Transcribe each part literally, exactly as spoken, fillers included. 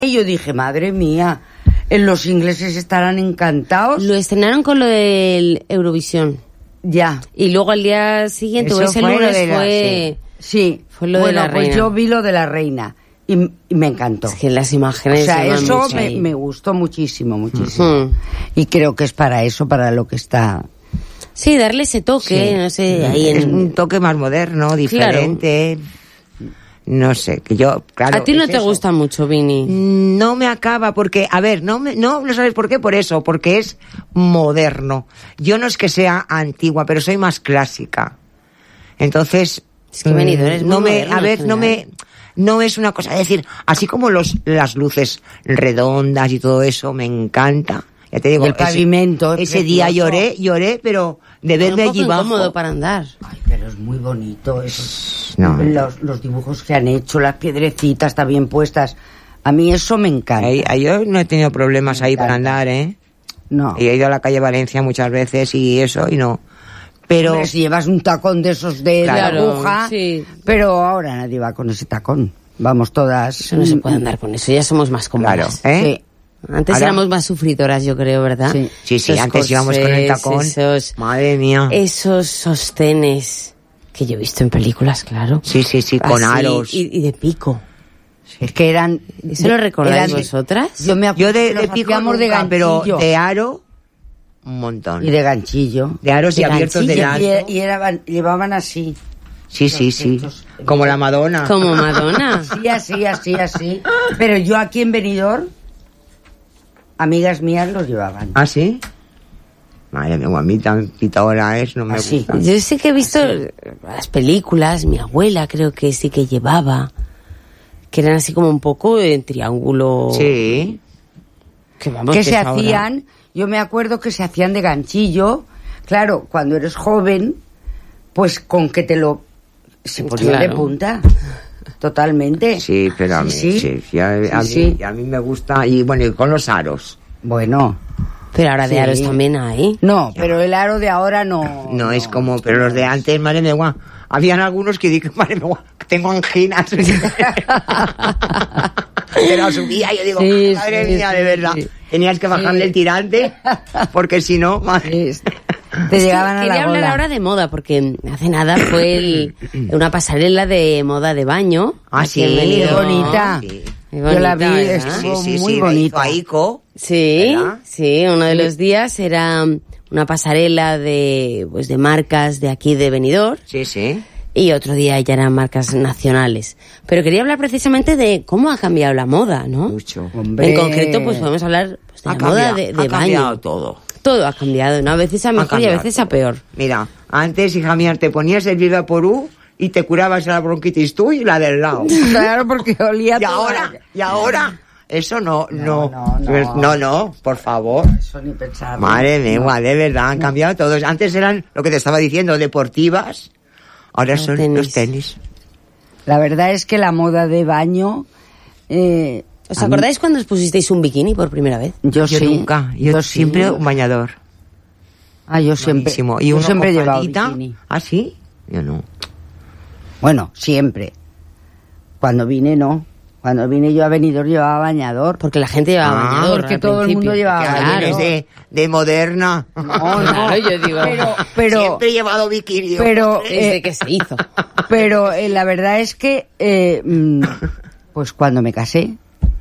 Y yo dije, madre mía, los ingleses estarán encantados. Lo estrenaron con lo del Eurovisión. Ya. Y luego al día siguiente, o ese lunes, de la, fue... Sí, fue lo bueno, de la pues reina. yo vi lo de la reina y, y me encantó. Es que las imágenes... O sea, eso me, me, me gustó muchísimo, muchísimo. Uh-huh. Y creo que es para eso, para lo que está... Sí, darle ese toque, sí. no sé, ahí es en... un toque más moderno, diferente... Claro. No sé, que yo, claro... ¿A ti no te eso. gusta mucho, Vini? No me acaba, porque, a ver, no me, no, no sabes por qué, por eso, porque es moderno. Yo no es que sea antigua, pero soy más clásica. Entonces... Es que Benidorm es muy no me, moderno, a ver, no me... No es una cosa, es decir, así como los, las luces redondas y todo eso, me encanta. Ya te digo, el pavimento. Ese, ese día lloré, lloré, pero de verme allí bajo. Es cómodo para andar. Ay, pero es muy bonito eso. No. Los, los dibujos que han hecho, las piedrecitas está bien puestas. A mí eso me encanta. Ahí, ahí yo no he tenido problemas ahí para andar, ¿eh? No. Y he ido a la calle Valencia muchas veces y eso, y no. Pero... Hombre, si llevas un tacón de esos de, claro, de aguja, sí. Pero ahora nadie va con ese tacón. Vamos todas... Eso no se puede andar con eso, ya somos más cómodas. Claro, ¿eh? Sí. Antes Ahora, éramos más sufridoras, yo creo, ¿verdad? Sí, sí, sí esos antes corsés, íbamos con el tacón. Esos, madre mía. Esos sostenes que yo he visto en películas, claro. Sí, sí, sí, con así, aros. Y, y de pico. Es que eran... ¿Eso lo recordáis eran, vosotras? Yo, me yo de, de pico nunca, de ganchillo. Pero de aro, un montón. Y de ganchillo. De aros de y abiertos de alto. Y, y eran, llevaban así. Sí, sí, sí. Estos, como la Madonna. Como Madonna. Sí, así, así, así. Pero yo aquí en Benidorm, amigas mías los llevaban. ¿Ah, sí? Madre mía, a mí tan pitadora es, no me así. gusta. Yo sí que he visto así. Las películas, mi abuela creo que sí que llevaba, que eran así como un poco en triángulo. Sí. Que, vamos, que que se ahora. hacían, yo me acuerdo que se hacían de ganchillo. Claro, cuando eres joven, pues con que te lo... Se ponía claro. de punta. Totalmente. Sí, pero a mí, sí, sí, sí, a, a, sí, mí, sí. a mí me gusta, y bueno, y con los aros. Bueno. Pero ahora sí. de aros también hay. No, pero el aro de ahora no. No, no es como, pero los de antes, madre mía, guau. Habían algunos que dije, madre mía, guau, tengo anginas. Pero subía y yo digo, sí, madre sí, mía, sí, de verdad. Sí. Tenías que bajarle sí. el tirante, porque si no, madre. Sí. Te es llegaban a la quería gola. hablar ahora de moda, porque hace nada fue el, una pasarela de moda de baño. Ah, sí, qué bonita. Sí. Yo la vi, ¿verdad? estuvo sí, sí, muy sí, bonita. Aiko, sí, ¿verdad? sí, uno de los días era una pasarela de, pues, de marcas de aquí de Benidorm. Sí, sí. Y otro día ya eran marcas nacionales. Pero quería hablar precisamente de cómo ha cambiado la moda, ¿no? Mucho. Hombre. En concreto, pues podemos hablar pues, de Ha la cambiado, moda de, de ha cambiado baño. todo. Todo ha cambiado, ¿no? A veces a mejor y a veces a peor. Mira, antes, hija mía, te ponías el Vivaporú y te curabas la bronquitis tú y la del lado. Claro, porque olía Y todo. ahora, y ahora, eso no, no, No, no, no. no, no, por favor. Eso ni pensar. Madre mía, No. de verdad, han cambiado todos. Antes eran, lo que te estaba diciendo, deportivas, ahora Los son tenis. los tenis. La verdad es que la moda de baño... Eh, ¿Os acordáis cuando os pusisteis un bikini por primera vez? Yo, Yo sí. nunca, yo, yo siempre sí. un bañador. Ah, yo siempre. Buenísimo. Y yo uno siempre he con llevado faldita. bikini. ¿Ah, sí? Yo no. Bueno, siempre. Cuando vine, no. Cuando vine yo a Benidorm llevaba bañador. Porque la gente llevaba Ah, bañador. porque al todo el principio. mundo llevaba Que Claro. alguien es de, de moderna. No, no. Claro, yo digo, Pero, pero, Siempre he llevado bikini. pero, desde eh, que se hizo. pero eh, la verdad es que, eh, mm, pues cuando me casé,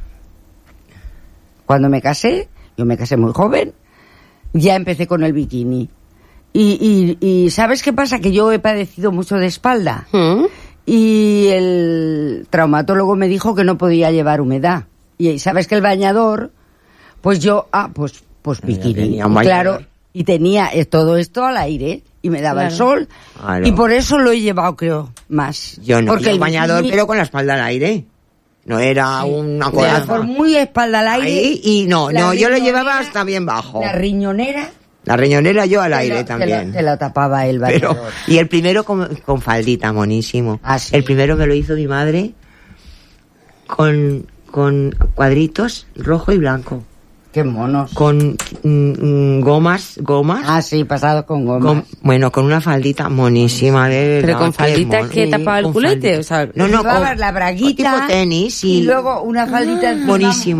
cuando me casé, yo me casé muy joven, ya empecé con el bikini. Y, y, y ¿sabes qué pasa? Que yo he padecido mucho de espalda. ¿Mm? Y el traumatólogo me dijo que no podía llevar humedad. Y sabes que el bañador, pues yo, ah, pues, pues bikini. tenía un Y bañador. claro, y tenía eh, todo esto al aire y me daba Claro. el sol. Claro. Y por eso lo he llevado, creo, más. Yo no, Porque yo el bañador, bikini, pero con la espalda al aire. No era una de coraza. por muy espalda al aire. Ahí, y no, la no, yo lo riñonera- llevaba hasta bien bajo. La riñonera. La riñonera yo al te aire la- también. Te la, te la tapaba el Pero, bañador. y el primero con, con faldita, monísimo. Ah, sí. El primero me lo hizo mi madre con, con cuadritos rojo y blanco. Qué monos. Con mm, gomas, gomas. Ah, sí, pasado con gomas. Con, bueno, con una faldita monísima. De Pero con falditas mono. que tapaba el Con culete, faldita. o sea... No, no, Llevabas con, la braguita tipo tenis y, y luego una faldita encima. buenísimo.